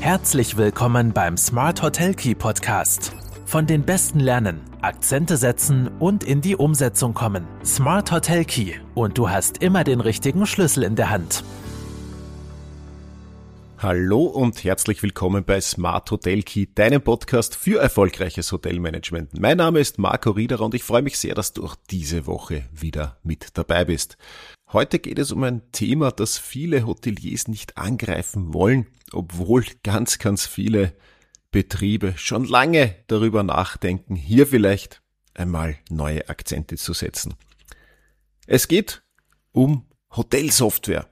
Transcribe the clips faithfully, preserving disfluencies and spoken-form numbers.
Herzlich willkommen beim Smart Hotel Key Podcast. Von den Besten lernen, Akzente setzen und in die Umsetzung kommen. Smart Hotel Key und du hast immer den richtigen Schlüssel in der Hand. Hallo und herzlich willkommen bei Smart Hotel Key, deinem Podcast für erfolgreiches Hotelmanagement. Mein Name ist Marco Riederer und ich freue mich sehr, dass du auch diese Woche wieder mit dabei bist. Heute geht es um ein Thema, das viele Hoteliers nicht angreifen wollen, obwohl ganz, ganz viele Betriebe schon lange darüber nachdenken, hier vielleicht einmal neue Akzente zu setzen. Es geht um Hotelsoftware.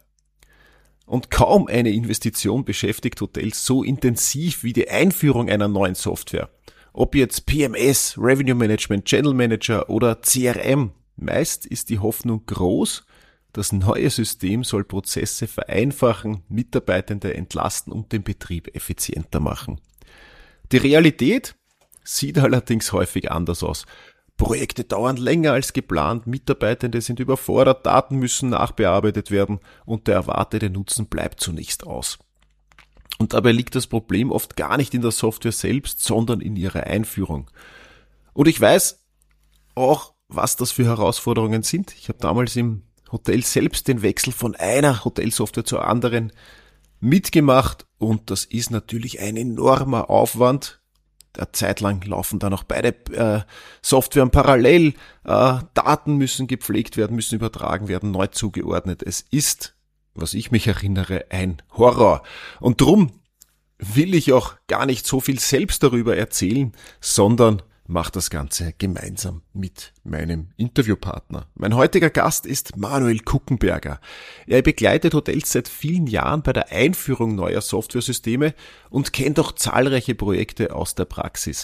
Und kaum eine Investition beschäftigt Hotels so intensiv wie die Einführung einer neuen Software. Ob jetzt P M S, Revenue Management, Channel Manager oder C R M. Meist ist die Hoffnung groß, das neue System soll Prozesse vereinfachen, Mitarbeitende entlasten und den Betrieb effizienter machen. Die Realität sieht allerdings häufig anders aus. Projekte dauern länger als geplant, Mitarbeitende sind überfordert, Daten müssen nachbearbeitet werden und der erwartete Nutzen bleibt zunächst aus. Und dabei liegt das Problem oft gar nicht in der Software selbst, sondern in ihrer Einführung. Und ich weiß auch, was das für Herausforderungen sind. Ich habe damals im Hotel selbst den Wechsel von einer Hotelsoftware zur anderen mitgemacht und das ist natürlich ein enormer Aufwand. Eine Zeit lang laufen da noch beide äh, Softwaren parallel, äh, Daten müssen gepflegt werden, müssen übertragen werden, neu zugeordnet. Es ist, was ich mich erinnere, ein Horror. Und drum will ich auch gar nicht so viel selbst darüber erzählen, sondern mache das Ganze gemeinsam mit meinem Interviewpartner. Mein heutiger Gast ist Manuel Kuckenberger. Er begleitet Hotels seit vielen Jahren bei der Einführung neuer Softwaresysteme und kennt auch zahlreiche Projekte aus der Praxis.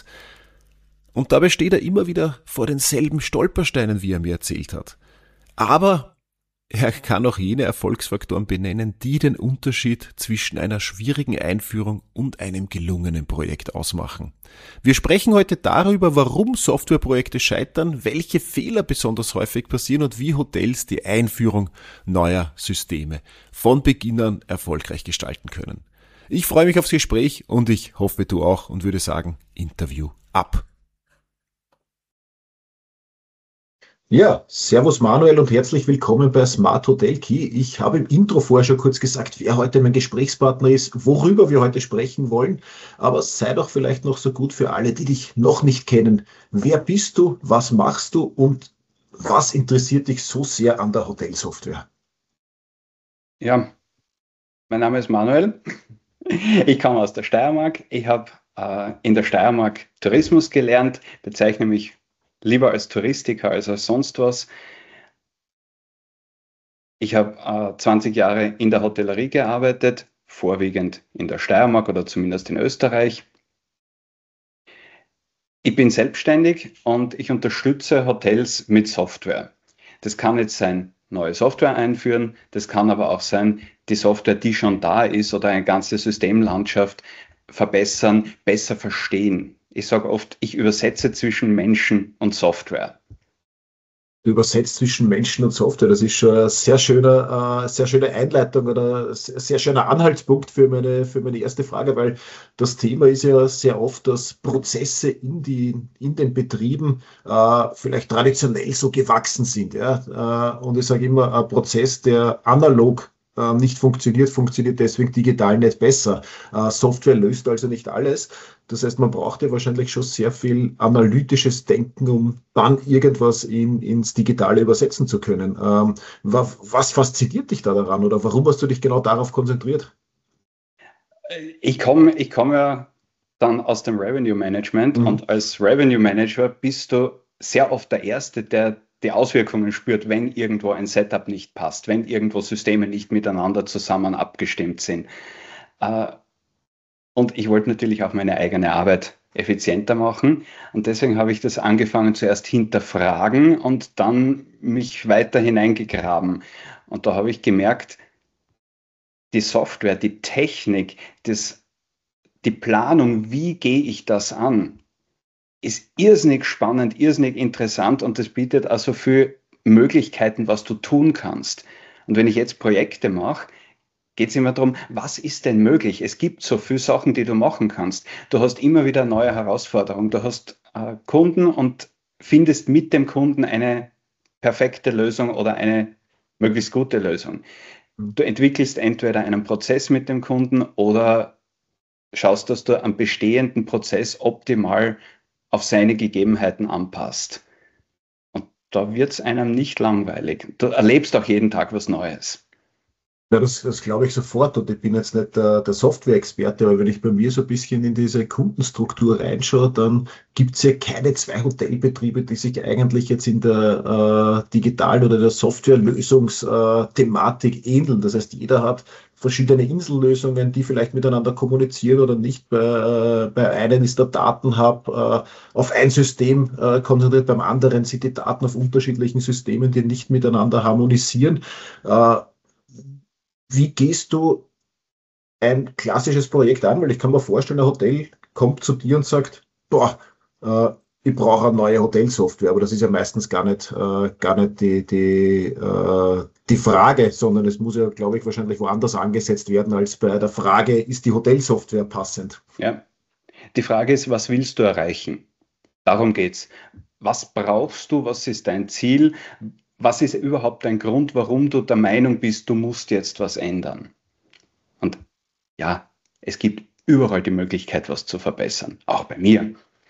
Und dabei steht er immer wieder vor denselben Stolpersteinen, wie er mir erzählt hat. Aber er kann auch jene Erfolgsfaktoren benennen, die den Unterschied zwischen einer schwierigen Einführung und einem gelungenen Projekt ausmachen. Wir sprechen heute darüber, warum Softwareprojekte scheitern, welche Fehler besonders häufig passieren und wie Hotels die Einführung neuer Systeme von Beginn an erfolgreich gestalten können. Ich freue mich aufs Gespräch und ich hoffe, du auch und würde sagen, Interview ab. Ja, servus Manuel und herzlich willkommen bei Smart Hotel Key. Ich habe im Intro vorher schon kurz gesagt, wer heute mein Gesprächspartner ist, worüber wir heute sprechen wollen. Aber sei doch vielleicht noch so gut für alle, die dich noch nicht kennen. Wer bist du, was machst du und was interessiert dich so sehr an der Hotelsoftware? Ja, mein Name ist Manuel. Ich komme aus der Steiermark. Ich habe äh, in der Steiermark Tourismus gelernt, bezeichne mich lieber als Touristiker als als sonst was. Ich habe äh, zwanzig Jahre in der Hotellerie gearbeitet, vorwiegend in der Steiermark oder zumindest in Österreich. Ich bin selbstständig und ich unterstütze Hotels mit Software. Das kann jetzt sein, neue Software einführen, das kann aber auch sein, die Software, die schon da ist oder eine ganze Systemlandschaft verbessern, besser verstehen. Ich sage oft, ich übersetze zwischen Menschen und Software. Du übersetzt zwischen Menschen und Software. Das ist schon eine sehr schöne, äh, sehr schöne Einleitung oder ein sehr schöner Anhaltspunkt für meine, für meine erste Frage, weil das Thema ist ja sehr oft, dass Prozesse in, die, in den Betrieben äh, vielleicht traditionell so gewachsen sind. Ja? Äh, und ich sage immer, ein Prozess, der analog nicht funktioniert, funktioniert deswegen digital nicht besser. Äh, Software löst also nicht alles. Das heißt, man braucht ja wahrscheinlich schon sehr viel analytisches Denken, um dann irgendwas in, ins Digitale übersetzen zu können. Ähm, was, was fasziniert dich da daran oder warum hast du dich genau darauf konzentriert? Ich komme ich komm ja dann aus dem Revenue Management mhm. und als Revenue Manager bist du sehr oft der Erste, der die Auswirkungen spürt, wenn irgendwo ein Setup nicht passt, wenn irgendwo Systeme nicht miteinander zusammen abgestimmt sind. Und ich wollte natürlich auch meine eigene Arbeit effizienter machen. Und deswegen habe ich das angefangen zuerst hinterfragen und dann mich weiter hineingegraben. Und da habe ich gemerkt, die Software, die Technik, das, die Planung, wie gehe ich das an, ist irrsinnig spannend, irrsinnig interessant und das bietet also viel Möglichkeiten, was du tun kannst. Und wenn ich jetzt Projekte mache, geht es immer darum, was ist denn möglich? Es gibt so viele Sachen, die du machen kannst. Du hast immer wieder neue Herausforderungen. Du hast äh, Kunden und findest mit dem Kunden eine perfekte Lösung oder eine möglichst gute Lösung. Du entwickelst entweder einen Prozess mit dem Kunden oder schaust, dass du am bestehenden Prozess optimal auf seine Gegebenheiten anpasst. Und da wird es einem nicht langweilig. Du erlebst auch jeden Tag was Neues. Ja, das, das glaube ich sofort. Und ich bin jetzt nicht der, der Software-Experte, aber wenn ich bei mir so ein bisschen in diese Kundenstruktur reinschaue, dann gibt es ja keine zwei Hotelbetriebe, die sich eigentlich jetzt in der äh, Digital- oder der Softwarelösungsthematik ähneln. Das heißt, jeder hat verschiedene Insellösungen, die vielleicht miteinander kommunizieren oder nicht. Bei, äh, bei einem ist der Datenhub äh, auf ein System äh, konzentriert, beim anderen sind die Daten auf unterschiedlichen Systemen, die nicht miteinander harmonisieren. Äh, Wie gehst du ein klassisches Projekt an? Weil ich kann mir vorstellen, ein Hotel kommt zu dir und sagt, boah, äh, ich brauche eine neue Hotelsoftware, aber das ist ja meistens gar nicht, äh, gar nicht die, die, äh, die Frage, sondern es muss ja, glaube ich, wahrscheinlich woanders angesetzt werden, als bei der Frage, ist die Hotelsoftware passend? Ja. Die Frage ist, was willst du erreichen? Darum geht's. Was brauchst du? Was ist dein Ziel? Was ist überhaupt dein Grund, warum du der Meinung bist, du musst jetzt was ändern? Und ja, es gibt überall die Möglichkeit, was zu verbessern, auch bei mir.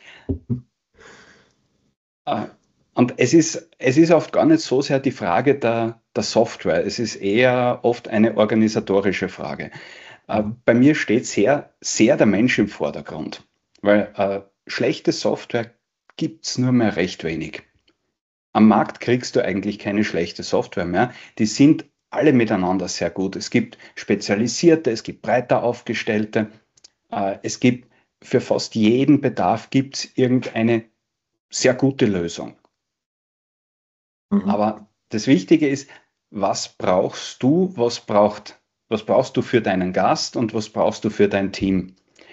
Und es ist, es ist oft gar nicht so sehr die Frage der, der Software, es ist eher oft eine organisatorische Frage. Mhm. Bei mir steht sehr, sehr der Mensch im Vordergrund, weil äh, schlechte Software gibt es nur mehr recht wenig. Am Markt kriegst du eigentlich keine schlechte Software mehr. Die sind alle miteinander sehr gut. Es gibt spezialisierte, es gibt breiter aufgestellte. Äh, es gibt für fast jeden Bedarf gibt es irgendeine sehr gute Lösung. Mhm. Aber das Wichtige ist, was brauchst du, was braucht, was brauchst du für deinen Gast und was brauchst du für dein Team?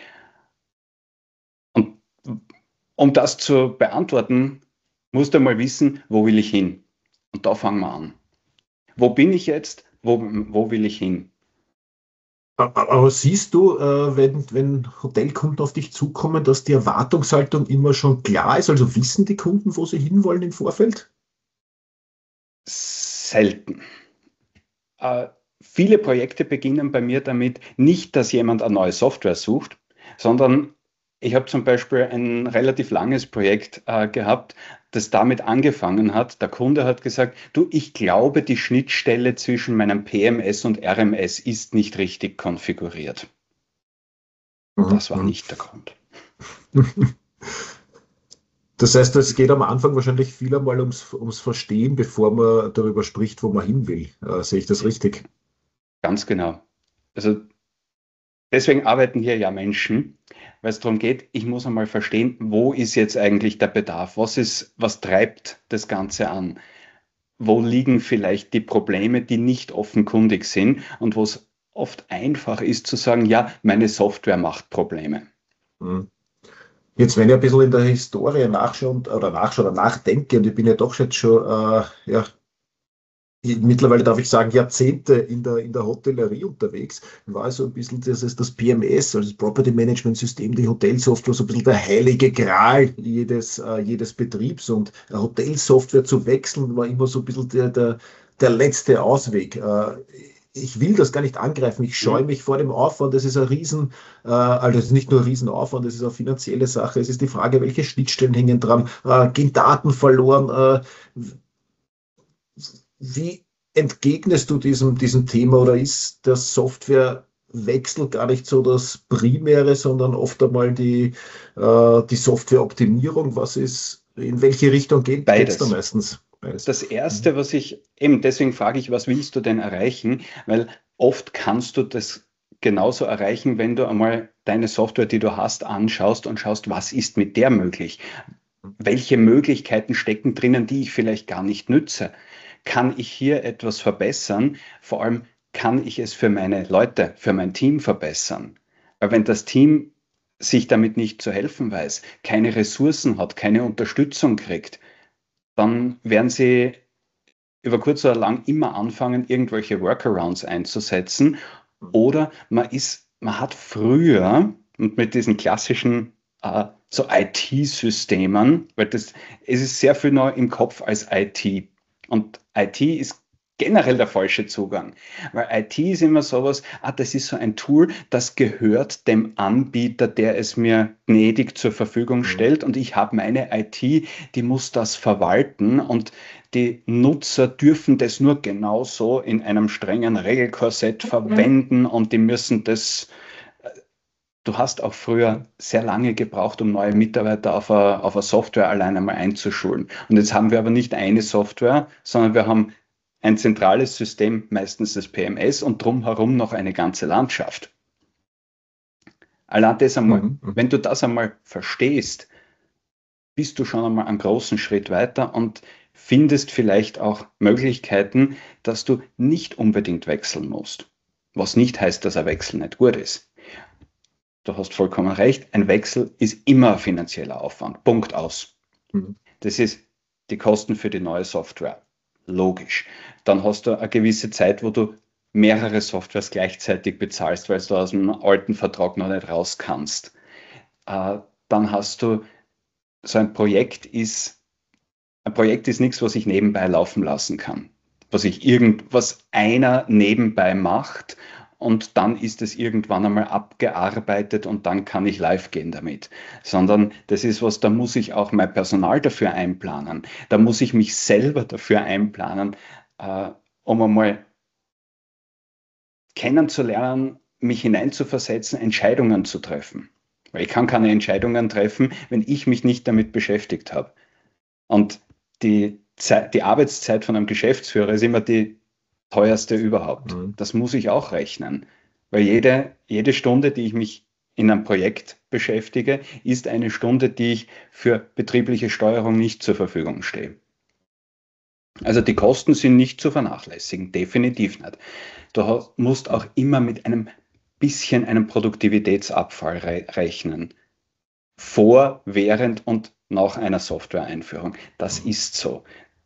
Und um das zu beantworten, musst du mal wissen, wo will ich hin? Und da fangen wir an. Wo bin ich jetzt? Wo, wo will ich hin? Aber siehst du, wenn, wenn Hotelkunden auf dich zukommen, dass die Erwartungshaltung immer schon klar ist? Also wissen die Kunden, wo sie hinwollen im Vorfeld? Selten. Äh, viele Projekte beginnen bei mir damit, nicht, dass jemand eine neue Software sucht, sondern ich habe zum Beispiel ein relativ langes Projekt äh, gehabt, das damit angefangen hat. Der Kunde hat gesagt, du, ich glaube, die Schnittstelle zwischen meinem P M S und R M S ist nicht richtig konfiguriert. Mhm. Das war nicht der Grund. Das heißt, es geht am Anfang wahrscheinlich viel einmal ums, ums Verstehen, bevor man darüber spricht, wo man hin will. Äh, sehe ich das richtig? Ganz genau. Also deswegen arbeiten hier ja Menschen, weil es darum geht, ich muss einmal verstehen, wo ist jetzt eigentlich der Bedarf? Was ist, was treibt das Ganze an? Wo liegen vielleicht die Probleme, die nicht offenkundig sind und wo es oft einfach ist zu sagen, ja, meine Software macht Probleme. Jetzt, wenn ich ein bisschen in der Historie nachschaue oder nachschaue oder nachdenke, und ich bin ja doch jetzt schon, äh, ja, mittlerweile darf ich sagen, Jahrzehnte in der, in der Hotellerie unterwegs, war so ein bisschen das, das P M S, also das Property Management System, die Hotelsoftware, so ein bisschen der heilige Gral jedes, äh, jedes Betriebs. Und eine Hotelsoftware zu wechseln, war immer so ein bisschen der, der, der letzte Ausweg. Äh, ich will das gar nicht angreifen, ich scheue mich vor dem Aufwand, das ist ein Riesen, äh, also es ist nicht nur ein Riesenaufwand, das ist eine finanzielle Sache, es ist die Frage, welche Schnittstellen hängen dran, äh, gehen Daten verloren, äh, wie entgegnest du diesem, diesem Thema, oder ist der Softwarewechsel gar nicht so das Primäre, sondern oft einmal die, äh, die Softwareoptimierung? Was ist, in welche Richtung geht es da meistens? Beides. Das Erste, was ich, eben deswegen frage ich, was willst du denn erreichen? Weil oft kannst du das genauso erreichen, wenn du einmal deine Software, die du hast, anschaust und schaust, was ist mit der möglich? Welche Möglichkeiten stecken drinnen, die ich vielleicht gar nicht nütze? Kann ich hier etwas verbessern? Vor allem, kann ich es für meine Leute, für mein Team verbessern? Weil wenn das Team sich damit nicht zu helfen weiß, keine Ressourcen hat, keine Unterstützung kriegt, dann werden sie über kurz oder lang immer anfangen, irgendwelche Workarounds einzusetzen Oder man ist, man hat früher und mit diesen klassischen äh, so I T-Systemen, weil das, es ist sehr viel noch im Kopf als I T. Und I T ist generell der falsche Zugang. Weil I T ist immer sowas, ah, das ist so ein Tool, das gehört dem Anbieter, der es mir gnädig zur Verfügung stellt. Und ich habe meine I T, die muss das verwalten. Und die Nutzer dürfen das nur genauso in einem strengen Regelkorsett verwenden und die müssen das. Du hast auch früher sehr lange gebraucht, um neue Mitarbeiter auf eine, auf eine Software allein einmal einzuschulen. Und jetzt haben wir aber nicht eine Software, sondern wir haben ein zentrales System, meistens das P M S, und drumherum noch eine ganze Landschaft. Allein das einmal, mhm. wenn du das einmal verstehst, bist du schon einmal einen großen Schritt weiter und findest vielleicht auch Möglichkeiten, dass du nicht unbedingt wechseln musst. Was nicht heißt, dass ein Wechsel nicht gut ist. Du hast vollkommen recht, ein Wechsel ist immer ein finanzieller Aufwand. Punkt aus. Mhm. Das ist die Kosten für die neue Software. Logisch. Dann hast du eine gewisse Zeit, wo du mehrere Softwares gleichzeitig bezahlst, weil du aus dem alten Vertrag noch nicht raus kannst. Äh, dann hast du, so ein Projekt ist, ein Projekt ist nichts, was ich nebenbei laufen lassen kann. Was ich irgendwas einer nebenbei macht und dann ist es irgendwann einmal abgearbeitet und dann kann ich live gehen damit. Sondern das ist was, da muss ich auch mein Personal dafür einplanen. Da muss ich mich selber dafür einplanen, äh, um einmal kennenzulernen, mich hineinzuversetzen, Entscheidungen zu treffen. Weil ich kann keine Entscheidungen treffen, wenn ich mich nicht damit beschäftigt habe. Und die, Zeit, die Arbeitszeit von einem Geschäftsführer ist immer die teuerste überhaupt. Mhm. Das muss ich auch rechnen. Weil jede, jede Stunde, die ich mich in einem Projekt beschäftige, ist eine Stunde, die ich für betriebliche Steuerung nicht zur Verfügung stehe. Also die Kosten sind nicht zu vernachlässigen, definitiv nicht. Du musst auch immer mit einem bisschen einem Produktivitätsabfall re- rechnen. Vor, während und nach einer Software-Einführung. Das ist so.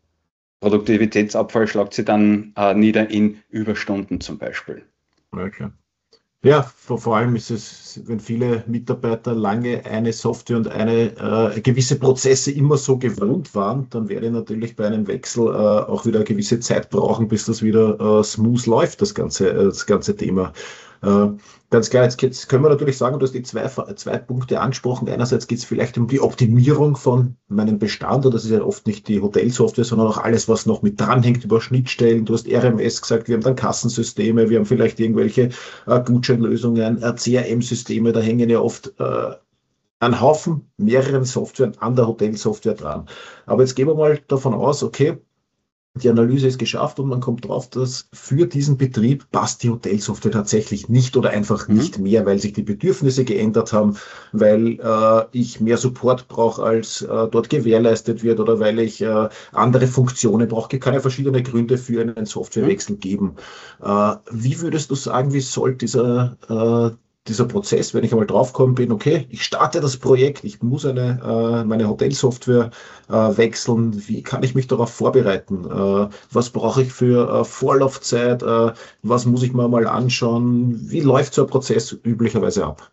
Produktivitätsabfall schlagt sich dann äh, nieder in Überstunden zum Beispiel. Okay. Ja, vor, vor allem ist es, wenn viele Mitarbeiter lange eine Software und eine äh, gewisse Prozesse immer so gewohnt waren, dann werde ich natürlich bei einem Wechsel äh, auch wieder eine gewisse Zeit brauchen, bis das wieder äh, smooth läuft, das ganze, äh, das ganze Thema. Äh, ganz klar, jetzt, jetzt können wir natürlich sagen, du hast die zwei, zwei Punkte angesprochen. Einerseits geht es vielleicht um die Optimierung von meinem Bestand, und das ist ja oft nicht die Hotelsoftware, sondern auch alles, was noch mit dranhängt über Schnittstellen. Du hast R M S gesagt, wir haben dann Kassensysteme, wir haben vielleicht irgendwelche äh, Gutscheinlösungen, äh, C R M-Systeme, da hängen ja oft äh, ein Haufen mehreren Softwaren an der Hotelsoftware dran. Aber jetzt gehen wir mal davon aus, okay, die Analyse ist geschafft und man kommt drauf, dass für diesen Betrieb passt die Hotelsoftware tatsächlich nicht oder einfach mhm. nicht mehr, weil sich die Bedürfnisse geändert haben, weil äh, ich mehr Support brauche, als äh, dort gewährleistet wird, oder weil ich äh, andere Funktionen brauche. Es kann ja verschiedene Gründe für einen Softwarewechsel mhm. geben. Äh, wie würdest du sagen, wie soll dieser äh, dieser Prozess, wenn ich einmal draufgekommen bin, okay, ich starte das Projekt, ich muss eine, äh, meine Hotelsoftware äh, wechseln, wie kann ich mich darauf vorbereiten? Äh, was brauche ich für äh, Vorlaufzeit? Äh, was muss ich mir mal anschauen? Wie läuft so ein Prozess üblicherweise ab?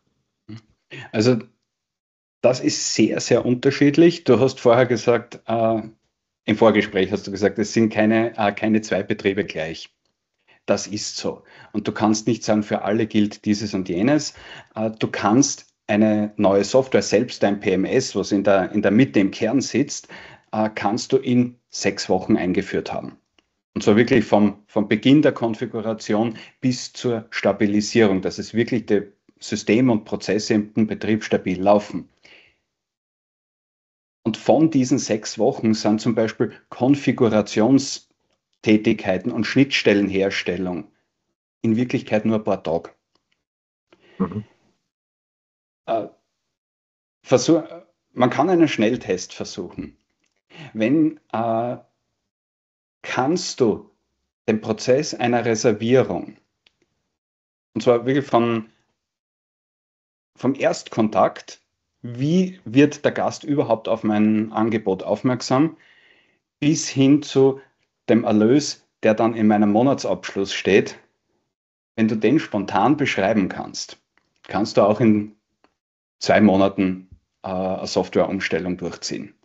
Also das ist sehr, sehr unterschiedlich. Du hast vorher gesagt, äh, im Vorgespräch hast du gesagt, es sind keine, äh, keine zwei Betriebe gleich. Das ist so. Und du kannst nicht sagen, für alle gilt dieses und jenes. Du kannst eine neue Software, selbst dein P M S, was in der, in der Mitte im Kern sitzt, kannst du in sechs Wochen eingeführt haben. Und zwar wirklich vom, vom Beginn der Konfiguration bis zur Stabilisierung, dass es wirklich die Systeme und Prozesse im Betrieb stabil laufen. Und von diesen sechs Wochen sind zum Beispiel Konfigurations Tätigkeiten und Schnittstellenherstellung in Wirklichkeit nur ein paar Tage. Mhm. Äh, versuch, man kann einen Schnelltest versuchen. Wenn äh, kannst du den Prozess einer Reservierung, und zwar wirklich von, vom Erstkontakt, wie wird der Gast überhaupt auf mein Angebot aufmerksam, bis hin zu dem Erlös, der dann in meinem Monatsabschluss steht, wenn du den spontan beschreiben kannst, kannst du auch in zwei Monaten äh, eine Softwareumstellung durchziehen.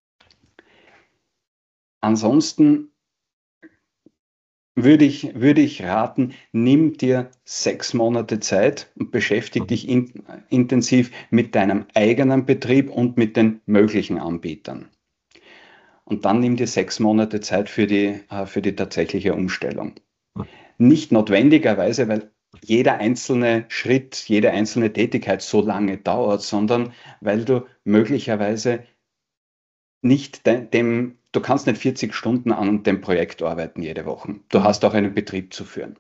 Ansonsten würde ich, würde ich raten, nimm dir sechs Monate Zeit und beschäftige dich in, intensiv mit deinem eigenen Betrieb und mit den möglichen Anbietern. Und dann nimm dir sechs Monate Zeit für die, äh, für die tatsächliche Umstellung. Nicht notwendigerweise, weil jeder einzelne Schritt, jede einzelne Tätigkeit so lange dauert, sondern weil du möglicherweise nicht de- dem, du kannst nicht vierzig Stunden an dem Projekt arbeiten jede Woche. Du hast auch einen Betrieb zu führen.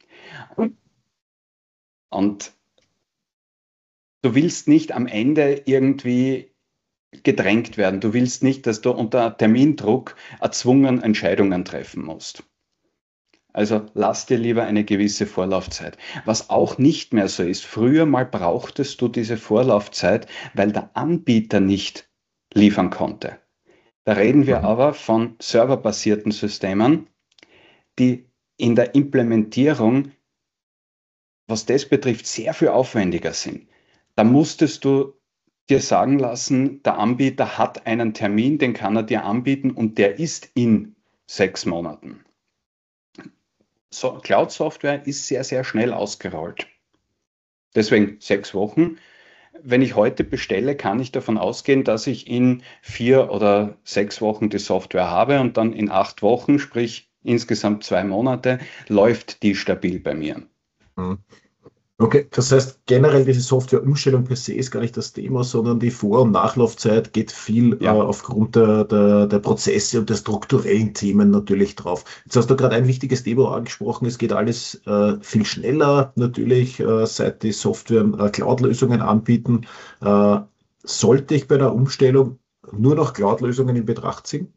Und du willst nicht am Ende irgendwie gedrängt werden. Du willst nicht, dass du unter Termindruck erzwungen Entscheidungen treffen musst. Also lass dir lieber eine gewisse Vorlaufzeit. Was auch nicht mehr so ist, früher mal brauchtest du diese Vorlaufzeit, weil der Anbieter nicht liefern konnte. Da reden wir aber von serverbasierten Systemen, die in der Implementierung, was das betrifft, sehr viel aufwendiger sind. Da musstest du dir sagen lassen, der Anbieter hat einen Termin, den kann er dir anbieten und der ist in sechs Monaten. So, Cloud-Software ist sehr, sehr schnell ausgerollt. Deswegen sechs Wochen. Wenn ich heute bestelle, kann ich davon ausgehen, dass ich in vier oder sechs Wochen die Software habe und dann in acht Wochen, sprich insgesamt zwei Monate, läuft die stabil bei mir. Okay, das heißt, generell diese Softwareumstellung per se ist gar nicht das Thema, sondern die Vor- und Nachlaufzeit geht viel Ja. äh, aufgrund der, der, der Prozesse und der strukturellen Themen natürlich drauf. Jetzt hast du gerade ein wichtiges Thema angesprochen, es geht alles äh, viel schneller natürlich, äh, seit die Software äh, Cloud-Lösungen anbieten. Äh, sollte ich bei der Umstellung nur noch Cloud-Lösungen in Betracht ziehen?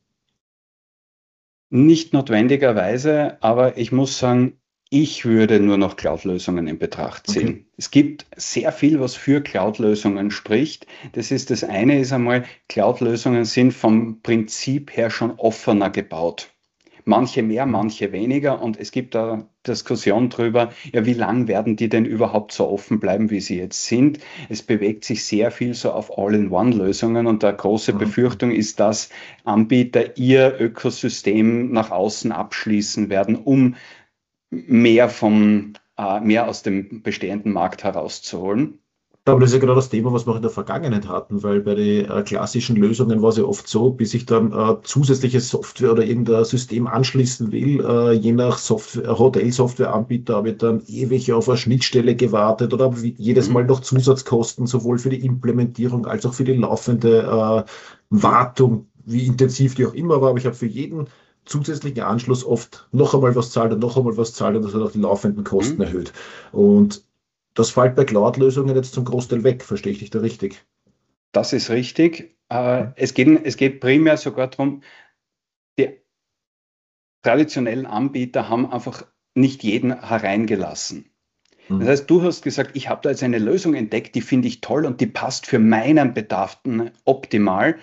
Nicht notwendigerweise, aber ich muss sagen, ich würde nur noch Cloud-Lösungen in Betracht ziehen. Okay. Es gibt sehr viel, was für Cloud-Lösungen spricht. Das ist das eine, ist einmal, Cloud-Lösungen sind vom Prinzip her schon offener gebaut. Manche mehr, manche weniger und es gibt da Diskussion drüber, ja, wie lang werden die denn überhaupt so offen bleiben, wie sie jetzt sind? Es bewegt sich sehr viel so auf All-in-One-Lösungen und eine große Mhm. Befürchtung ist, dass Anbieter ihr Ökosystem nach außen abschließen werden, um mehr vom, äh, mehr aus dem bestehenden Markt herauszuholen. Aber das ist ja genau das Thema, was wir auch in der Vergangenheit hatten, weil bei den äh, klassischen Lösungen war es ja oft so, bis ich dann äh, zusätzliche Software oder irgendein System anschließen will, äh, je nach Software, Hotelsoftwareanbieter habe ich dann ewig auf eine Schnittstelle gewartet oder habe wie- jedes Mal noch Zusatzkosten, sowohl für die Implementierung als auch für die laufende äh, Wartung, wie intensiv die auch immer war. Aber ich habe für jeden zusätzlichen Anschluss oft noch einmal was zahlt und noch einmal was zahlt und das hat auch die laufenden Kosten Mhm. erhöht. Und das fällt bei Cloud-Lösungen jetzt zum Großteil weg, verstehe ich dich da richtig? Das ist richtig. Äh, es geht, es geht primär sogar darum, die traditionellen Anbieter haben einfach nicht jeden hereingelassen. Das Mhm. heißt, du hast gesagt, ich habe da jetzt eine Lösung entdeckt, die finde ich toll und die passt für meinen Bedarf optimal.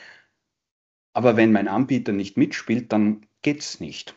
Aber wenn mein Anbieter nicht mitspielt, dann geht es nicht.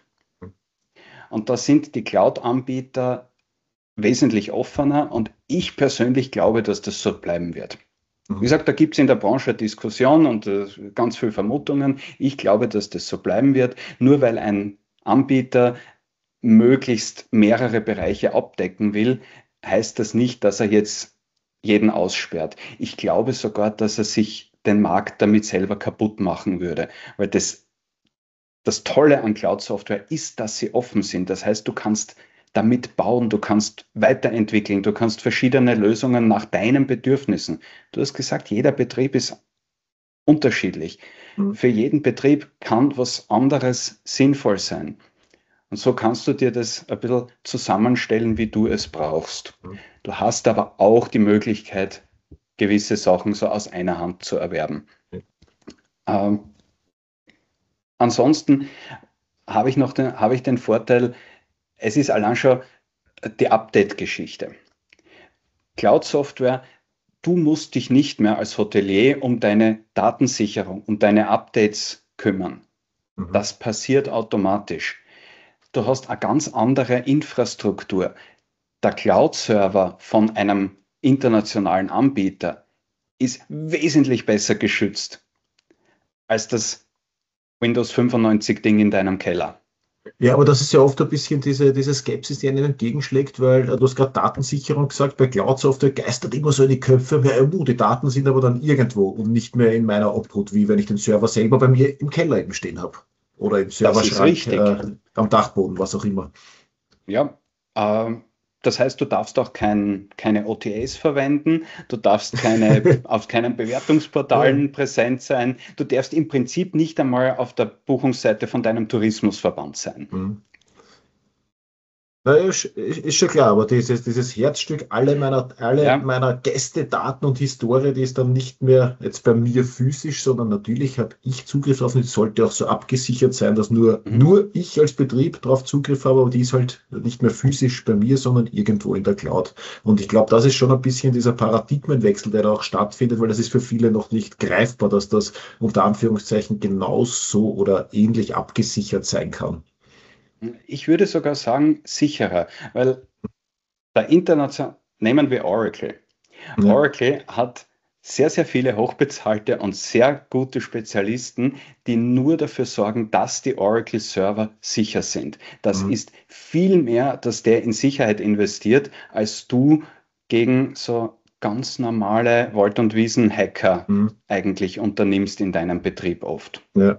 Und da sind die Cloud-Anbieter wesentlich offener und ich persönlich glaube, dass das so bleiben wird. Wie Mhm. gesagt, da gibt es in der Branche eine Diskussion und äh, ganz viele Vermutungen. Ich glaube, dass das so bleiben wird, nur weil ein Anbieter möglichst mehrere Bereiche abdecken will, heißt das nicht, dass er jetzt jeden aussperrt. Ich glaube sogar, dass er sich den Markt damit selber kaputt machen würde, weil das, das Tolle an Cloud-Software ist, dass sie offen sind. Das heißt, du kannst damit bauen, du kannst weiterentwickeln, du kannst verschiedene Lösungen nach deinen Bedürfnissen. Du hast gesagt, jeder Betrieb ist unterschiedlich. Mhm. Für jeden Betrieb kann was anderes sinnvoll sein. Und so kannst du dir das ein bisschen zusammenstellen, wie du es brauchst. Du hast aber auch die Möglichkeit, gewisse Sachen so aus einer Hand zu erwerben. Ähm, ansonsten habe ich noch den, habe ich den Vorteil, es ist allein schon die Update-Geschichte. Cloud-Software, du musst dich nicht mehr als Hotelier um deine Datensicherung, um deine Updates kümmern. Mhm. Das passiert automatisch. Du hast eine ganz andere Infrastruktur. der Cloud-Server von einem internationalen Anbieter ist wesentlich besser geschützt als das Windows fünfundneunzig-Ding in deinem Keller. Ja, aber das ist ja oft ein bisschen diese, diese Skepsis, die einem entgegenschlägt, weil äh, du hast gerade Datensicherung gesagt, bei Cloud-Software geistert immer so in die Köpfe, ja, uh, die Daten sind aber dann irgendwo und nicht mehr in meiner Obhut, wie wenn ich den Server selber bei mir im Keller eben stehen habe. Oder im Serverschrank, äh, am Dachboden, was auch immer. Ja, äh, das heißt, du darfst auch kein, keine O T As verwenden, du darfst keine, auf keinen Bewertungsportalen präsent sein, du darfst im Prinzip nicht einmal auf der Buchungsseite von deinem Tourismusverband sein. Mhm. Na, ist, ist schon klar, aber dieses, dieses Herzstück, alle meiner, alle Ja. meiner Gäste, Daten und Historie, die ist dann nicht mehr jetzt bei mir physisch, sondern natürlich habe ich Zugriff auf und die sollte auch so abgesichert sein, dass nur, Mhm. nur ich als Betrieb darauf Zugriff habe, aber die ist halt nicht mehr physisch bei mir, sondern irgendwo in der Cloud. Und ich glaube, das ist schon ein bisschen dieser Paradigmenwechsel, der da auch stattfindet, weil das ist für viele noch nicht greifbar, dass das unter Anführungszeichen genauso oder ähnlich abgesichert sein kann. Ich würde sogar sagen, sicherer, weil der international, nehmen wir Oracle. Ja. Oracle hat sehr, sehr viele hochbezahlte und sehr gute Spezialisten, die nur dafür sorgen, dass die Oracle-Server sicher sind. Das Mhm. ist viel mehr, dass der in Sicherheit investiert, als du gegen so ganz normale Wald- und Wiesen-Hacker Mhm. eigentlich unternimmst in deinem Betrieb oft. Ja.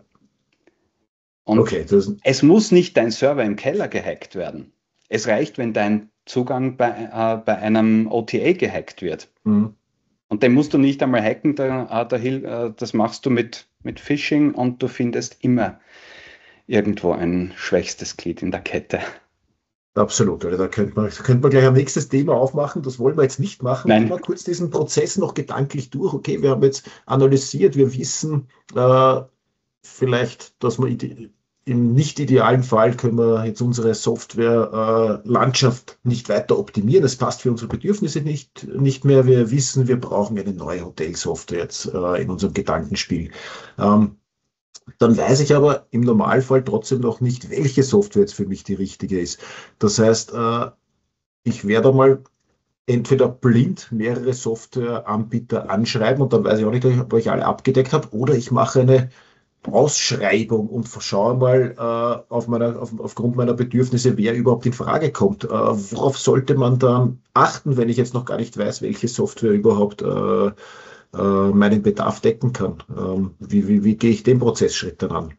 Und Okay, das, es muss nicht dein Server im Keller gehackt werden. Es reicht, wenn dein Zugang bei, äh, bei einem O T A gehackt wird. mhm. Und den musst du nicht einmal hacken, da, äh, da, hil- äh, das machst du mit, mit Phishing und du findest immer irgendwo ein schwächstes Glied in der Kette. Absolut, also da könnte man, könnte man gleich ein nächstes Thema aufmachen. Das wollen wir jetzt nicht machen. Nein. Gehen wir kurz diesen Prozess noch gedanklich durch. Okay, wir haben jetzt analysiert, wir wissen äh, vielleicht, dass wir ide- im nicht idealen Fall können wir jetzt unsere Software-Landschaft nicht weiter optimieren. Es passt für unsere Bedürfnisse nicht, nicht mehr. Wir wissen, wir brauchen eine neue Hotelsoftware jetzt äh, in unserem Gedankenspiel. Ähm, Dann weiß ich aber im Normalfall trotzdem noch nicht, welche Software jetzt für mich die richtige ist. Das heißt, äh, ich werde mal entweder blind mehrere Softwareanbieter anschreiben und dann weiß ich auch nicht, ob ich alle abgedeckt habe, oder ich mache eine Ausschreibung und schaue mal äh, auf meiner, auf, aufgrund meiner Bedürfnisse, wer überhaupt in Frage kommt. Äh, worauf sollte man dann achten, wenn ich jetzt noch gar nicht weiß, welche Software überhaupt äh, äh, meinen Bedarf decken kann? Ähm, wie, wie, wie gehe ich den Prozessschritt dann an?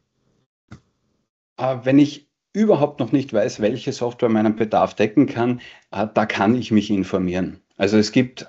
Äh, wenn ich überhaupt noch nicht weiß, welche Software meinen Bedarf decken kann, äh, da kann ich mich informieren. Also es gibt,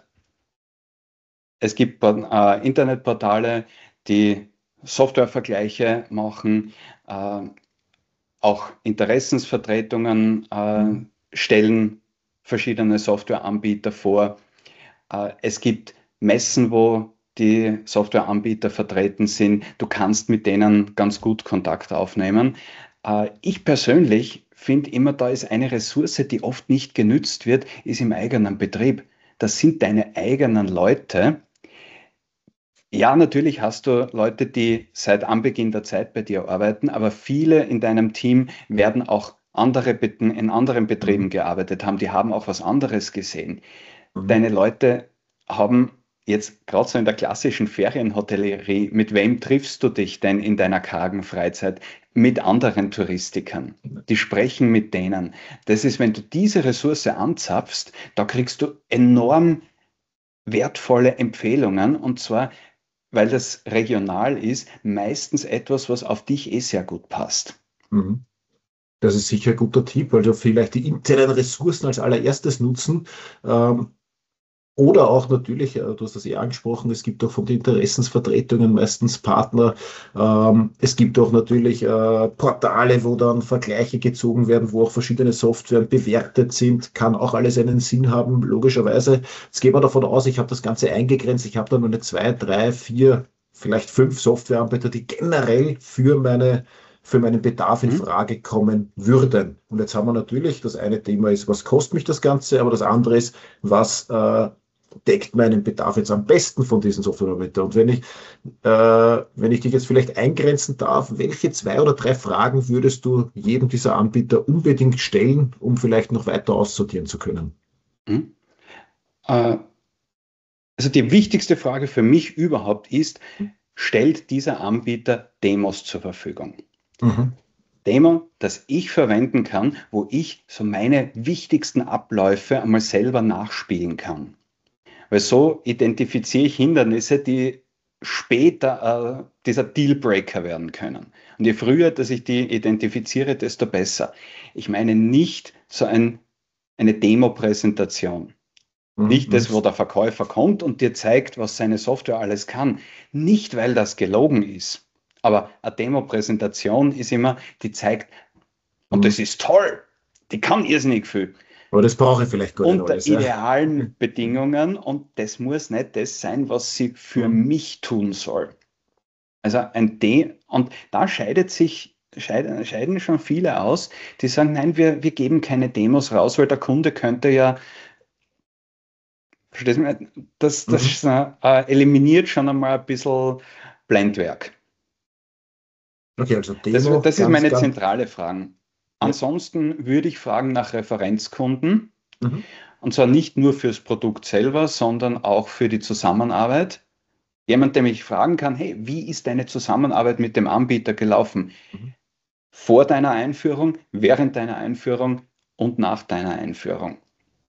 es gibt äh, Internetportale, die Softwarevergleiche machen, äh, auch Interessensvertretungen äh, stellen verschiedene Softwareanbieter vor. Äh, es gibt Messen, wo die Softwareanbieter vertreten sind. Du kannst mit denen ganz gut Kontakt aufnehmen. Äh, ich persönlich finde immer, da ist eine Ressource, die oft nicht genützt wird, ist im eigenen Betrieb. Das sind deine eigenen Leute. Ja, natürlich hast du Leute, die seit Anbeginn der Zeit bei dir arbeiten, aber viele in deinem Team werden auch andere, in anderen Betrieben Mhm. gearbeitet haben, die haben auch was anderes gesehen. Mhm. Deine Leute haben jetzt gerade so in der klassischen Ferienhotellerie, mit wem triffst du dich denn in deiner kargen Freizeit? Mit anderen Touristikern. Die sprechen mit denen. Das ist, wenn du diese Ressource anzapfst, da kriegst du enorm wertvolle Empfehlungen, und zwar, weil das regional ist, meistens etwas, was auf dich eh sehr gut passt. Mhm. Das ist sicher ein guter Tipp, weil du vielleicht die internen Ressourcen als allererstes nutzen. Ähm, oder auch natürlich, äh, du hast das eh angesprochen, es gibt auch von den Interessensvertretungen meistens Partner. Ähm, es gibt auch natürlich äh, Portale, wo dann Vergleiche gezogen werden, wo auch verschiedene Software bewertet sind. Kann auch alles einen Sinn haben, logischerweise. Jetzt gehen wir davon aus, ich habe das Ganze eingegrenzt. Ich habe dann meine zwei, drei, vier, vielleicht fünf Softwareanbieter, die generell für meine für meinen Bedarf in Mhm. Frage kommen würden. Und jetzt haben wir natürlich, das eine Thema ist, was kostet mich das Ganze, aber das andere ist, was äh, deckt meinen Bedarf jetzt am besten von diesen Softwareanbietern. Und wenn ich, äh, wenn ich dich jetzt vielleicht eingrenzen darf, welche zwei oder drei Fragen würdest du jedem dieser Anbieter unbedingt stellen, um vielleicht noch weiter aussortieren zu können? Hm? Äh, also die wichtigste Frage für mich überhaupt ist, stellt dieser Anbieter Demos zur Verfügung? Mhm. Demo, das ich verwenden kann, wo ich so meine wichtigsten Abläufe einmal selber nachspielen kann. Weil so identifiziere ich Hindernisse, die später äh, dieser Dealbreaker werden können. Und je früher, dass ich die identifiziere, desto besser. Ich meine nicht so ein, eine Demo-Präsentation. Nicht Mhm. das, wo der Verkäufer kommt und dir zeigt, was seine Software alles kann. Nicht, weil das gelogen ist. Aber eine Demo-Präsentation ist immer, die zeigt, und Mhm. das ist toll, die kann irrsinnig viel. Aber das brauche ich vielleicht gar nicht Unter alles. Ja. idealen Bedingungen, und das muss nicht das sein, was sie für Mhm. mich tun soll. Also ein De und da scheidet sich, scheiden, scheiden schon viele aus, die sagen, nein, wir, wir geben keine Demos raus, weil der Kunde könnte ja, verstehst du, das, Mhm. das äh, eliminiert schon einmal ein bisschen Blendwerk. Okay, also Das, Demo, das ist ganz, meine ganz. zentrale Frage. Ja. Ansonsten würde ich fragen nach Referenzkunden. Mhm. Und zwar nicht nur fürs Produkt selber, sondern auch für die Zusammenarbeit. Jemand, der mich fragen kann, hey, wie ist deine Zusammenarbeit mit dem Anbieter gelaufen? Mhm. Vor deiner Einführung, während deiner Einführung und nach deiner Einführung.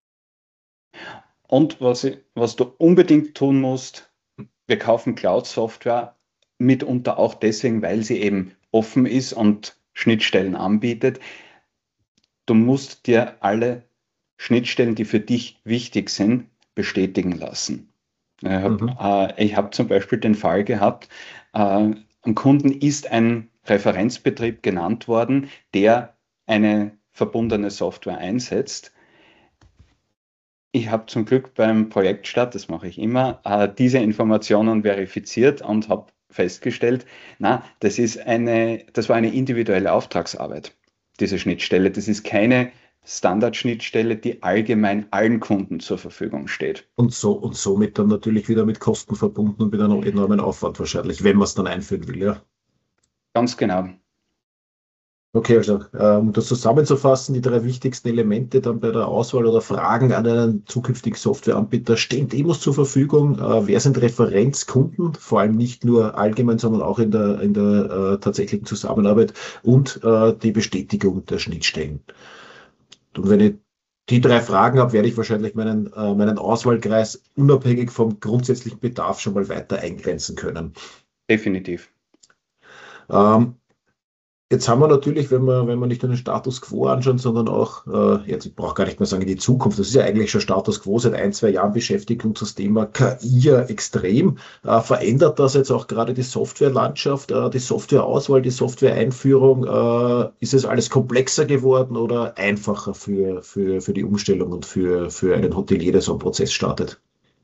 Und was, ich, was du unbedingt tun musst, wir kaufen Cloud-Software mitunter auch deswegen, weil sie eben offen ist und Schnittstellen anbietet. Du musst dir alle Schnittstellen, die für dich wichtig sind, bestätigen lassen. Ich habe Mhm. äh, ich hab zum Beispiel den Fall gehabt, äh, am Kunden ist ein Referenzbetrieb genannt worden, der eine verbundene Software einsetzt. Ich habe zum Glück beim Projektstart, das mache ich immer, äh, diese Informationen verifiziert und habe festgestellt, na, das ist eine, das war eine individuelle Auftragsarbeit, diese Schnittstelle. Das ist keine Standardschnittstelle, die allgemein allen Kunden zur Verfügung steht. Und so und somit dann natürlich wieder mit Kosten verbunden und mit einem enormen Aufwand wahrscheinlich, wenn man es dann einführen will, ja. Ganz genau. Okay, also äh, um das zusammenzufassen, die drei wichtigsten Elemente dann bei der Auswahl oder Fragen an einen zukünftigen Softwareanbieter: Stehen Demos zur Verfügung? Äh, wer sind Referenzkunden? Vor allem nicht nur allgemein, sondern auch in der, in der äh, tatsächlichen Zusammenarbeit, und äh, die Bestätigung der Schnittstellen. Und wenn ich die drei Fragen habe, werde ich wahrscheinlich meinen, äh, meinen Auswahlkreis unabhängig vom grundsätzlichen Bedarf schon mal weiter eingrenzen können. Definitiv. Ähm, Jetzt haben wir natürlich, wenn wir, wenn wir nicht nur den Status quo anschauen, sondern auch, äh, jetzt ich brauche gar nicht mehr sagen, in die Zukunft, das ist ja eigentlich schon Status quo, seit ein, zwei Jahren beschäftigt uns das Thema K I ja extrem. Äh, verändert das jetzt auch gerade die Softwarelandschaft, äh, die Softwareauswahl, die Softwareeinführung? Äh, ist es alles komplexer geworden oder einfacher für, für, für die Umstellung und für, für einen Hotelier, der so einen Prozess startet?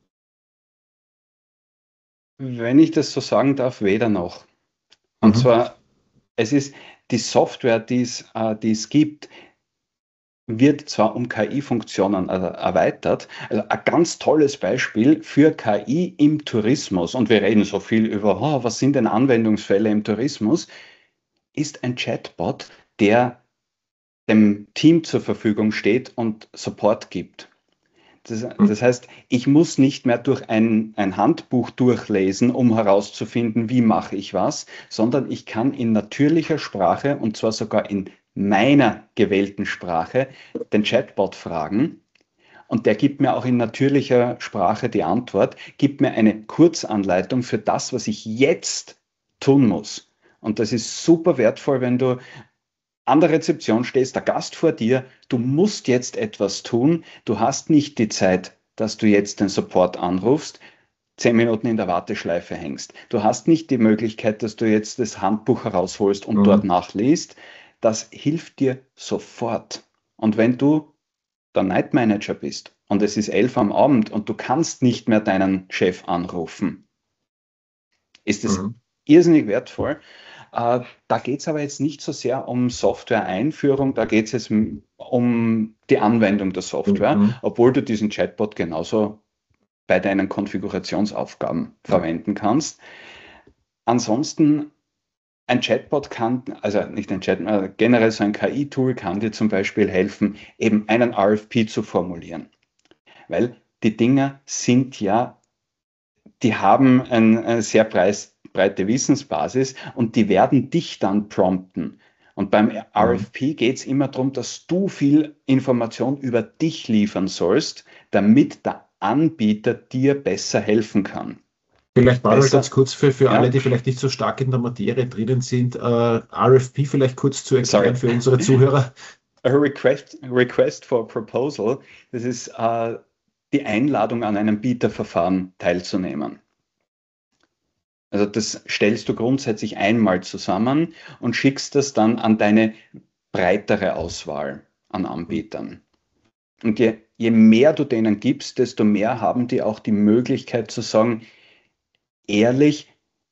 Wenn ich das so sagen darf, weder noch. Und Mhm. zwar, es ist die Software, die es, äh, die es gibt, wird zwar um K I-Funktionen äh, erweitert. Also ein ganz tolles Beispiel für K I im Tourismus, und wir reden so viel über, oh, was sind denn Anwendungsfälle im Tourismus, ist ein Chatbot, der dem Team zur Verfügung steht und Support gibt. Das, das heißt, ich muss nicht mehr durch ein, ein Handbuch durchlesen, um herauszufinden, wie mache ich was, sondern ich kann in natürlicher Sprache, und zwar sogar in meiner gewählten Sprache, den Chatbot fragen, und der gibt mir auch in natürlicher Sprache die Antwort, gibt mir eine Kurzanleitung für das, was ich jetzt tun muss. Und das ist super wertvoll, wenn du an der Rezeption stehst, der Gast vor dir, du musst jetzt etwas tun, du hast nicht die Zeit, dass du jetzt den Support anrufst, zehn Minuten in der Warteschleife hängst. Du hast nicht die Möglichkeit, dass du jetzt das Handbuch herausholst und dort Mhm. nachliest. Das hilft dir sofort. Und wenn du der Night Manager bist und es ist elf am Abend und du kannst nicht mehr deinen Chef anrufen, ist es Mhm. irrsinnig wertvoll. Äh, da geht es aber jetzt nicht so sehr um Software-Einführung, da geht es jetzt um die Anwendung der Software, Mhm. obwohl du diesen Chatbot genauso bei deinen Konfigurationsaufgaben Mhm. verwenden kannst. Ansonsten, ein Chatbot kann, also nicht ein Chat, äh, generell so ein K I-Tool kann dir zum Beispiel helfen, eben einen R F P zu formulieren. weil die Dinger sind ja, die haben ein, eine sehr preis, breite Wissensbasis und die werden dich dann prompten. Und beim R F P geht es immer darum, dass du viel Information über dich liefern sollst, damit der Anbieter dir besser helfen kann. Vielleicht mal ganz kurz für, für Ja. alle, die vielleicht nicht so stark in der Materie drinnen sind, äh, R F P vielleicht kurz zu erklären Sorry. für unsere Zuhörer. A request, request for Proposal, das ist äh, die Einladung an einem Bieterverfahren teilzunehmen. Also das stellst du grundsätzlich einmal zusammen und schickst das dann an deine breitere Auswahl an Anbietern. Und je, je mehr du denen gibst, desto mehr haben die auch die Möglichkeit zu sagen, ehrlich,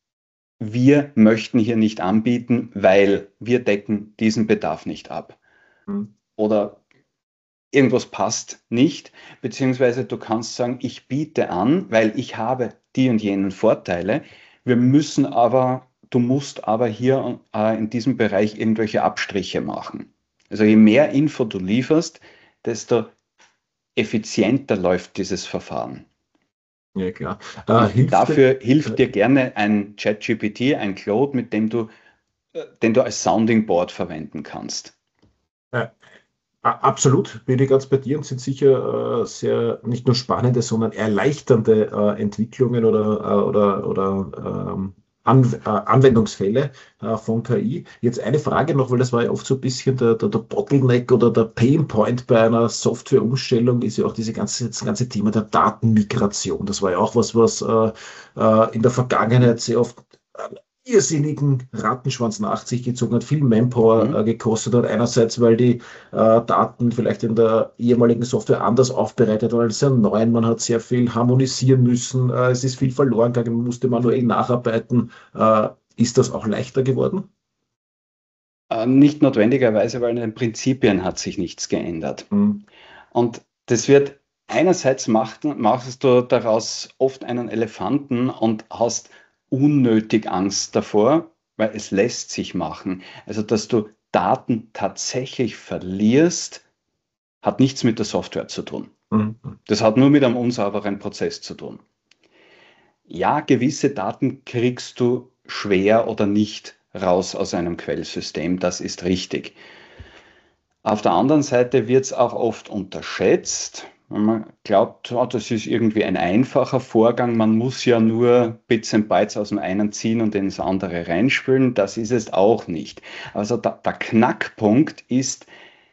wir möchten hier nicht anbieten, weil wir decken diesen Bedarf nicht ab. Mhm. Oder irgendwas passt nicht, beziehungsweise du kannst sagen, ich biete an, weil ich habe die und jenen Vorteile. Wir müssen aber, du musst aber hier äh, in diesem Bereich irgendwelche Abstriche machen. Also je mehr Info du lieferst, desto effizienter läuft dieses Verfahren. Ja, klar. Äh, hilft dafür dir, hilft dir gerne ein ChatGPT, ein Claude, mit dem du, äh, den du als Sounding Board verwenden kannst. Ja. Absolut, bin ich ganz bei dir und sind sicher äh, sehr nicht nur spannende, sondern erleichternde äh, Entwicklungen oder, äh, oder, oder ähm, An äh, Anwendungsfälle äh, von K I. Jetzt eine Frage noch, weil das war ja oft so ein bisschen der, der, der Bottleneck oder der Painpoint bei einer Softwareumstellung, ist ja auch diese ganze, das ganze Thema der Datenmigration. Das war ja auch was, was äh, äh, in der Vergangenheit sehr oft äh, irrsinnigen Rattenschwanz nach sich gezogen hat, viel Manpower Mhm. äh, gekostet hat. Einerseits, weil die äh, Daten vielleicht in der ehemaligen Software anders aufbereitet waren als in der neuen. Man hat sehr viel harmonisieren müssen. Äh, es ist viel verloren gegangen. Man musste manuell nacharbeiten. Äh, ist das auch leichter geworden? Äh, nicht notwendigerweise, weil in den Prinzipien hat sich nichts geändert. Mhm. Und das wird einerseits macht, machst du daraus oft einen Elefanten und hast unnötig Angst davor, weil es lässt sich machen. Also, dass du Daten tatsächlich verlierst, hat nichts mit der Software zu tun. Mhm. Das hat nur mit einem unsauberen Prozess zu tun. Ja, gewisse Daten kriegst du schwer oder nicht raus aus einem Quellsystem, das ist richtig. Auf der anderen Seite wird es auch oft unterschätzt. Man glaubt, oh, das ist irgendwie ein einfacher Vorgang, man muss ja nur Bits and Bytes aus dem einen ziehen und ins andere reinspülen. Das ist es auch nicht. Also der, der Knackpunkt ist,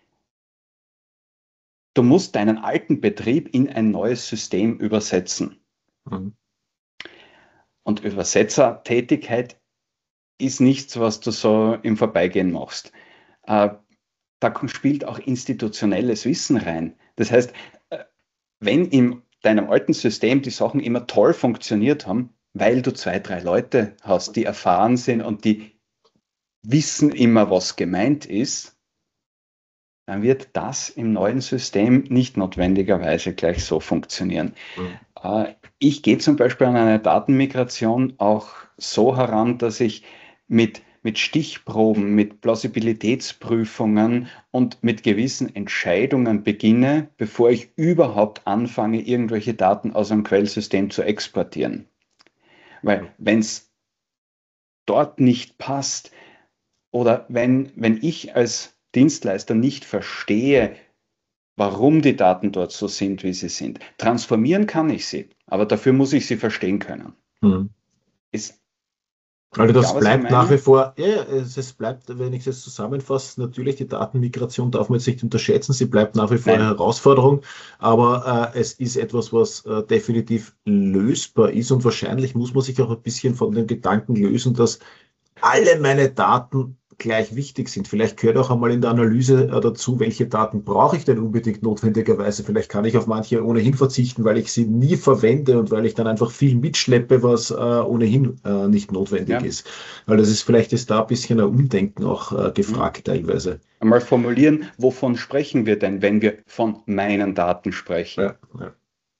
du musst deinen alten Betrieb in ein neues System übersetzen. Mhm. Und Übersetzertätigkeit ist nichts, was du so im Vorbeigehen machst. Äh, da spielt auch institutionelles Wissen rein. Das heißt, wenn in deinem alten System die Sachen immer toll funktioniert haben, weil du zwei, drei Leute hast, die erfahren sind und die wissen immer, was gemeint ist, dann wird das im neuen System nicht notwendigerweise gleich so funktionieren. Mhm. Ich gehe zum Beispiel an eine Datenmigration auch so heran, dass ich mit mit Stichproben, mit Plausibilitätsprüfungen und mit gewissen Entscheidungen beginne, bevor ich überhaupt anfange, irgendwelche Daten aus einem Quellsystem zu exportieren. Weil wenn es dort nicht passt oder wenn, wenn ich als Dienstleister nicht verstehe, warum die Daten dort so sind, wie sie sind, transformieren kann ich sie, aber dafür muss ich sie verstehen können. Mhm. Ist Also das ja, bleibt nach wie vor, ja, es, es bleibt, wenn ich es zusammenfasse, natürlich die Datenmigration darf man jetzt nicht unterschätzen, sie bleibt nach wie vor Nein. eine Herausforderung, aber äh, es ist etwas, was äh, definitiv lösbar ist und wahrscheinlich muss man sich auch ein bisschen von dem Gedanken lösen, dass alle meine Daten gleich wichtig sind. Vielleicht gehört auch einmal in der Analyse äh, dazu, welche Daten brauche ich denn unbedingt notwendigerweise. Vielleicht kann ich auf manche ohnehin verzichten, weil ich sie nie verwende und weil ich dann einfach viel mitschleppe, was äh, ohnehin äh, nicht notwendig ja. ist. Weil das ist vielleicht ist da ein bisschen ein Umdenken auch äh, gefragt mhm. teilweise. Einmal formulieren, wovon sprechen wir denn, wenn wir von meinen Daten sprechen? Ja, ja.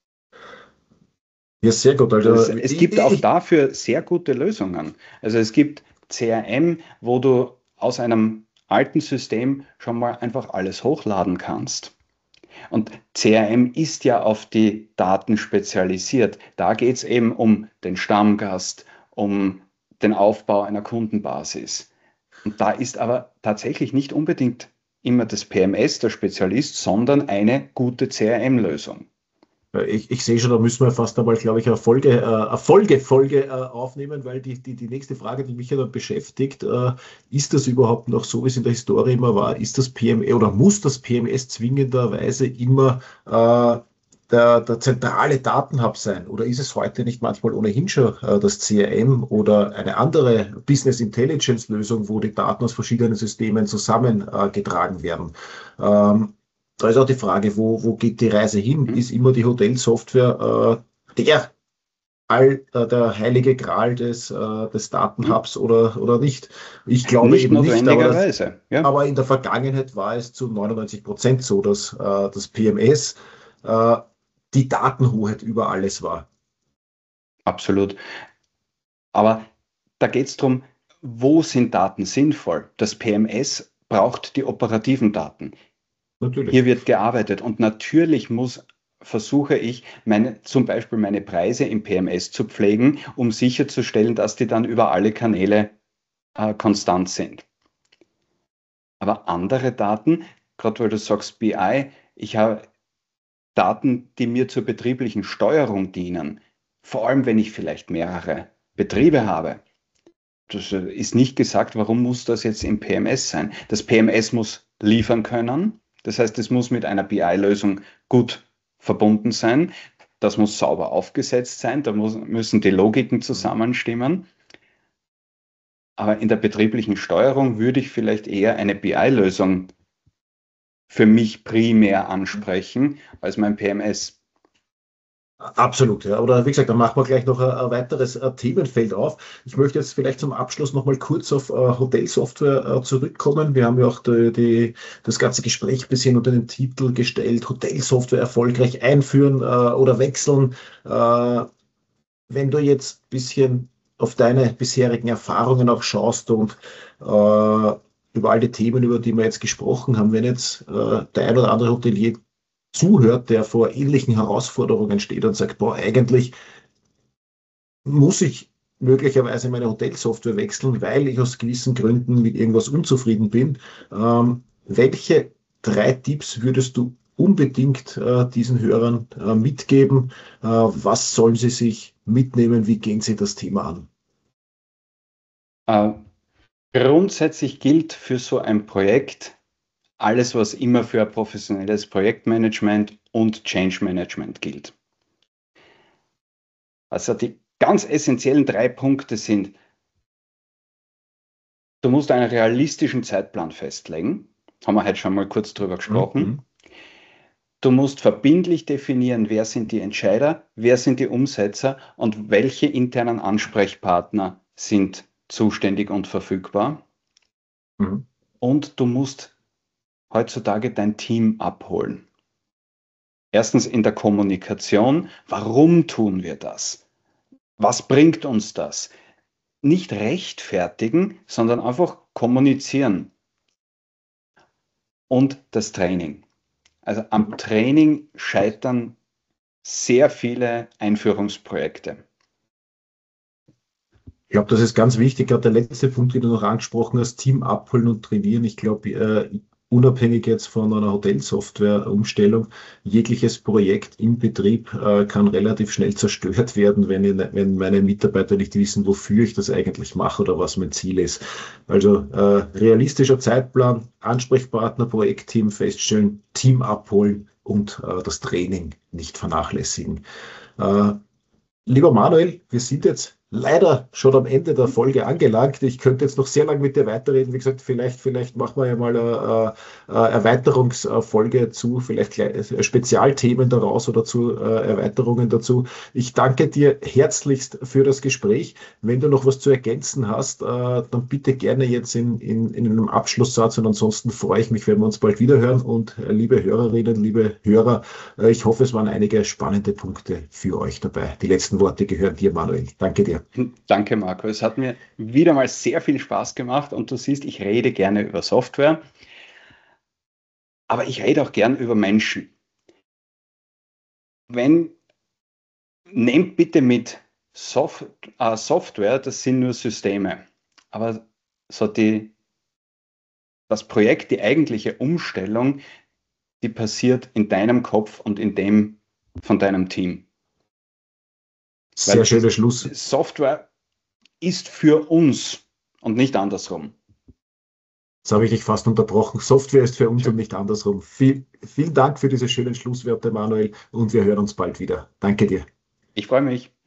Ja, sehr gut. Also, es, es gibt ich, auch dafür sehr gute Lösungen. Also es gibt C R M, wo du aus einem alten System schon mal einfach alles hochladen kannst. Und C R M ist ja auf die Daten spezialisiert. Da geht es eben um den Stammgast, um den Aufbau einer Kundenbasis. Und da ist aber tatsächlich nicht unbedingt immer das P M S der Spezialist, sondern eine gute C R M-Lösung. Ich, ich sehe schon, da müssen wir fast einmal, glaube ich, eine Folge, äh, eine Folge, Folge äh, aufnehmen, weil die, die, die nächste Frage, die mich ja dann beschäftigt, äh, ist das überhaupt noch so, wie es in der Historie immer war? Ist das P M S oder muss das P M S zwingenderweise immer äh, der, der zentrale Datenhub sein? Oder ist es heute nicht manchmal ohnehin schon äh, das C R M oder eine andere Business Intelligence Lösung, wo die Daten aus verschiedenen Systemen zusammengetragen äh, werden? Ähm, Da ist auch die Frage, wo, wo geht die Reise hin? Mhm. Ist immer die Hotelsoftware äh, der, all, äh, der heilige Gral des, äh, des Datenhubs mhm. oder, oder nicht? Ich glaube nicht eben nicht, aber, das, ja. aber in der Vergangenheit war es zu neunundneunzig Prozent so, dass äh, das P M S äh, die Datenhoheit über alles war. Absolut. Aber da geht es darum, wo sind Daten sinnvoll? Das P M S braucht die operativen Daten. Natürlich. Hier wird gearbeitet und natürlich muss, versuche ich, meine, zum Beispiel meine Preise im P M S zu pflegen, um sicherzustellen, dass die dann über alle Kanäle äh, konstant sind. Aber andere Daten, gerade weil du sagst B I, ich habe Daten, die mir zur betrieblichen Steuerung dienen, vor allem wenn ich vielleicht mehrere Betriebe habe. Das ist nicht gesagt, warum muss das jetzt im P M S sein? Das P M S muss liefern können. Das heißt, es muss mit einer B I-Lösung gut verbunden sein. Das muss sauber aufgesetzt sein. Da muss, müssen die Logiken zusammenstimmen. Aber in der betrieblichen Steuerung würde ich vielleicht eher eine B I-Lösung für mich primär ansprechen als mein P M S. Absolut, ja. Oder wie gesagt, dann machen wir gleich noch ein, ein weiteres ein Themenfeld auf. Ich möchte jetzt vielleicht zum Abschluss noch mal kurz auf äh, Hotelsoftware äh, zurückkommen. Wir haben ja auch die, die, das ganze Gespräch ein bisschen unter den Titel gestellt, Hotelsoftware erfolgreich einführen äh, oder wechseln. Äh, wenn du jetzt ein bisschen auf deine bisherigen Erfahrungen auch schaust und äh, über all die Themen, über die wir jetzt gesprochen haben, wenn jetzt äh, der ein oder andere Hotelier zuhört, der vor ähnlichen Herausforderungen steht und sagt, boah, eigentlich muss ich möglicherweise meine Hotelsoftware wechseln, weil ich aus gewissen Gründen mit irgendwas unzufrieden bin. Ähm, welche drei Tipps würdest du unbedingt äh, diesen Hörern äh, mitgeben? Äh, was sollen sie sich mitnehmen? Wie gehen sie das Thema an? Äh, grundsätzlich gilt für so ein Projekt alles, was immer für ein professionelles Projektmanagement und Change Management gilt. Also die ganz essentiellen drei Punkte sind, du musst einen realistischen Zeitplan festlegen. Haben wir heute schon mal kurz drüber gesprochen. Mhm. Du musst verbindlich definieren, wer sind die Entscheider, wer sind die Umsetzer und welche internen Ansprechpartner sind zuständig und verfügbar. Mhm. Und du musst heutzutage dein Team abholen. Erstens in der Kommunikation. Warum tun wir das? Was bringt uns das? Nicht rechtfertigen, sondern einfach kommunizieren. Und das Training. Also am Training scheitern sehr viele Einführungsprojekte. Ich glaube, das ist ganz wichtig. Gerade der letzte Punkt, den du noch angesprochen hast, Team abholen und trainieren. Ich glaube, äh, unabhängig jetzt von einer Hotelsoftware-Umstellung, jegliches Projekt im Betrieb äh, kann relativ schnell zerstört werden, wenn, ich, wenn meine Mitarbeiter nicht wissen, wofür ich das eigentlich mache oder was mein Ziel ist. Also äh, realistischer Zeitplan, Ansprechpartner, Projektteam feststellen, Team abholen und äh, das Training nicht vernachlässigen. Äh, lieber Manuel, wir sind jetzt leider schon am Ende der Folge angelangt. Ich könnte jetzt noch sehr lange mit dir weiterreden. Wie gesagt, vielleicht, vielleicht machen wir ja mal eine, eine Erweiterungsfolge zu, vielleicht Spezialthemen daraus oder zu Erweiterungen dazu. Ich danke dir herzlichst für das Gespräch. Wenn du noch was zu ergänzen hast, dann bitte gerne jetzt in, in, in einem Abschlusssatz und ansonsten freue ich mich, wenn wir uns bald wieder hören. Und liebe Hörerinnen, liebe Hörer, ich hoffe, es waren einige spannende Punkte für euch dabei. Die letzten Worte gehören dir, Manuel. Danke dir. Danke, Marco. Es hat mir wieder mal sehr viel Spaß gemacht und du siehst, ich rede gerne über Software, aber ich rede auch gern über Menschen. wenn, nehmt bitte mit Soft, äh, Software, das sind nur Systeme. Aber so die, das Projekt, die eigentliche Umstellung, die passiert in deinem Kopf und in dem von deinem Team. Sehr schöner Schluss. Software ist für uns und nicht andersrum. Jetzt habe ich dich fast unterbrochen. Software ist für uns und nicht andersrum. Viel, vielen Dank für diese schönen Schlusswörter, Manuel, und wir hören uns bald wieder. Danke dir. Ich freue mich.